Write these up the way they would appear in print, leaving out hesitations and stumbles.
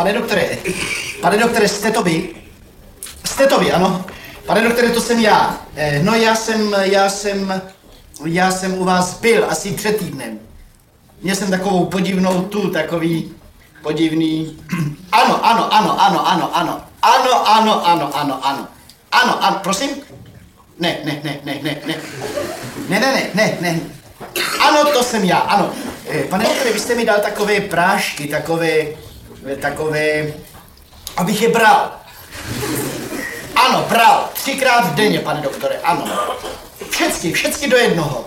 Pane doktore, jste to vy? Jste to vy, ano. Pane doktore, to jsem já. No já jsem u vás byl asi před týdnem. Měl jsem takovou podivnou takový podivný... Ano, prosím? Ne. Ano, to jsem já, ano. Pane doktore, vy jste mi dal takové prášky, takové, abych je bral. Ano, bral. 3krát denně, pane doktore, ano. Všecky do jednoho.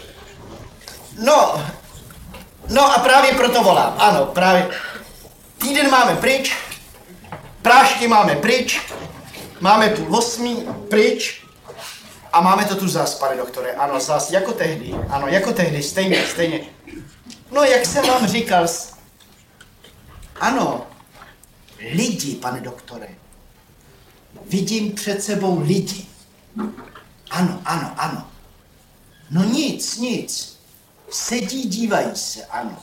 No a právě proto volám, ano, právě. Týden máme pryč, prášky máme pryč, máme tu 8 pryč a máme to tu zas, pane doktore, ano, zas, jako tehdy, stejně. No, jak jsem vám říkal, ano, lidi, pane doktore, vidím před sebou lidi. Ano. No nic. Sedí, dívají se, ano.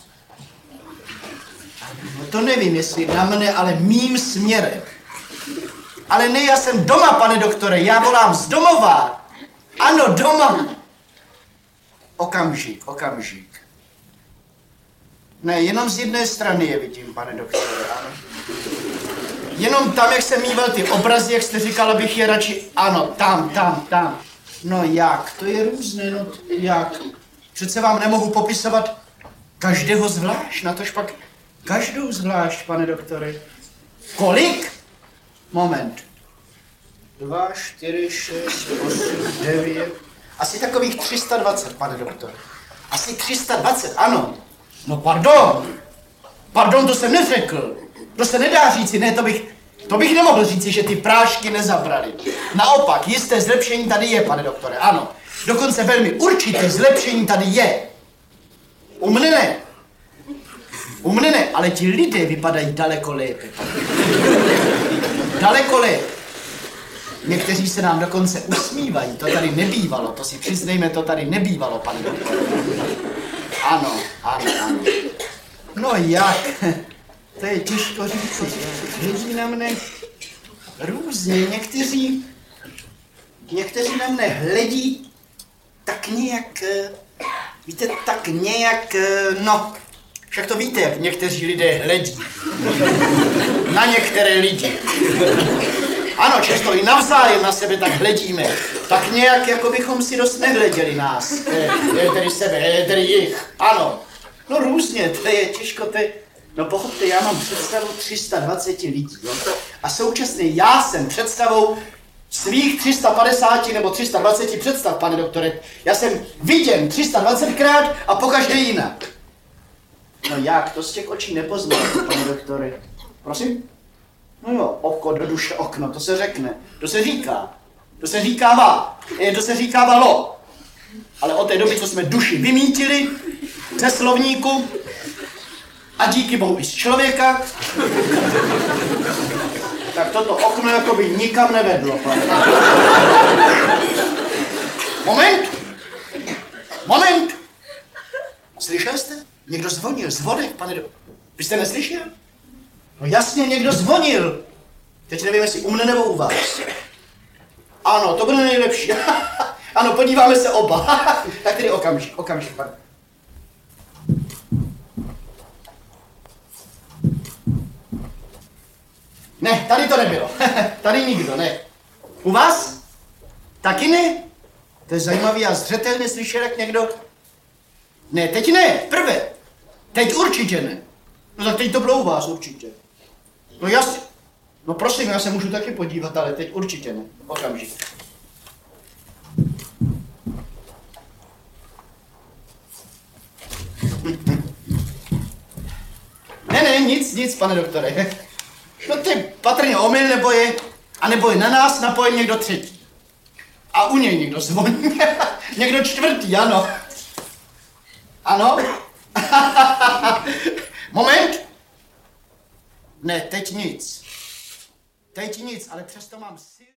No to nevím, jestli na mne, ale mým směrem. Ale ne, já jsem doma, pane doktore, já volám z domova. Ano, doma. Okamžik. Ne, jenom z jedné strany je vidím, pane doktore, ano. Jenom tam, jak jsem mýval ty obrazy, jak jste říkal, abych je radši... Ano, tam. No jak? To je různé, no jak? Přece vám nemohu popisovat každého zvlášť, natož pak každou zvlášť, pane doktore. Kolik? Moment. 2, 4, 6, 8, 9... Asi takových 320, pane doktore. Asi 320, ano. No pardon, to jsem neřekl. To se nedá říci, ne, to bych nemohl říci, že ty prášky nezabrali. Naopak, jisté zlepšení tady je, pane doktore, ano. Dokonce velmi určité zlepšení tady je. U mne ne, ale ti lidé vypadají daleko lépe. Daleko lépe. Někteří se nám dokonce usmívají, to tady nebývalo, to si přiznejme, to tady nebývalo, pane doktore. Ano. No jak? To je těžko říct, hledí na mne různě, někteří na mne hledí tak nějak, víte, no, však to víte, jak někteří lidé hledí na některé lidi. Ano, často i navzájem na sebe tak hledíme, tak nějak, jako bychom si dost nehleděli nás, tedy sebe, tedy jich, ano. No různě, to je těžko, no pochopte, já mám představu 320 lidí, jo? A současně já jsem představou svých 350 nebo 320 představ, pane doktore. Já jsem viděn 320krát a pokaždé jinak. No jak, to z těch očí nepoznáte, pane doktore. Prosím? No jo, oko do duše okno, to se řekne, to se říká. To se říkávalo. Ale od té doby, co jsme duši vymítili ze slovníku, a díky bohu i z člověka, tak toto okno jako by nikam nevedlo, pane. Moment! Slyšel jste? Někdo zvonil, zvonek, pane do... Vy jste neslyšel? No jasně, někdo zvonil. Teď nevím, jestli u mne nebo u vás. Ano, to bude nejlepší. Ano, podíváme se oba. Tak tedy okamžik, pane. Ne, tady to nebylo. Tady nikdo, ne. U vás? Taky ne? To je zajímavý, já zřetelně slyšel, jak někdo... Ne, teď ne, prvé. Teď určitě ne. No tak teď to bylo u vás určitě. No jasně. No prosím, já se můžu taky podívat, ale teď určitě ne. Okamžik. Ne, nic, pane doktore. No to je patrně omyl, nebo je na nás napojen někdo třetí. A u něj někdo zvoní. Někdo čtvrtý, ano. Ano? Moment. Ne, teď nic, ale přesto mám si...